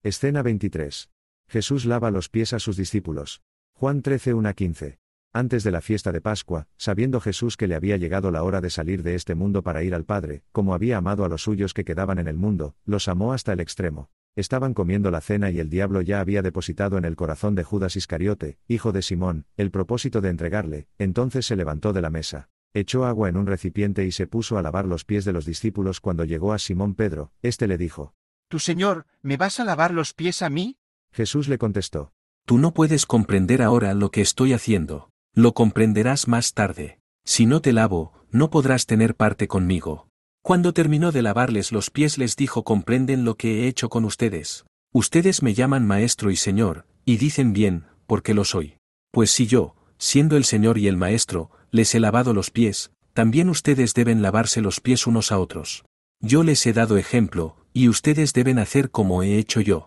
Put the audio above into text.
Escena 23. Jesús lava los pies a sus discípulos. Juan 13:1-15. Antes de la fiesta de Pascua, sabiendo Jesús que le había llegado la hora de salir de este mundo para ir al Padre, como había amado a los suyos que quedaban en el mundo, los amó hasta el extremo. Estaban comiendo la cena y el diablo ya había depositado en el corazón de Judas Iscariote, hijo de Simón, el propósito de entregarle. Entonces se levantó de la mesa, echó agua en un recipiente y se puso a lavar los pies de los discípulos. Cuando llegó a Simón Pedro, éste le dijo: ¿Tu Señor, me vas a lavar los pies a mí? Jesús le contestó: Tú no puedes comprender ahora lo que estoy haciendo. Lo comprenderás más tarde. Si no te lavo, no podrás tener parte conmigo. Cuando terminó de lavarles los pies les dijo: ¿comprenden lo que he hecho con ustedes? Ustedes me llaman Maestro y Señor, y dicen bien, porque lo soy. Pues si yo, siendo el Señor y el Maestro, les he lavado los pies, también ustedes deben lavarse los pies unos a otros. Yo les he dado ejemplo, y ustedes deben hacer como he hecho yo.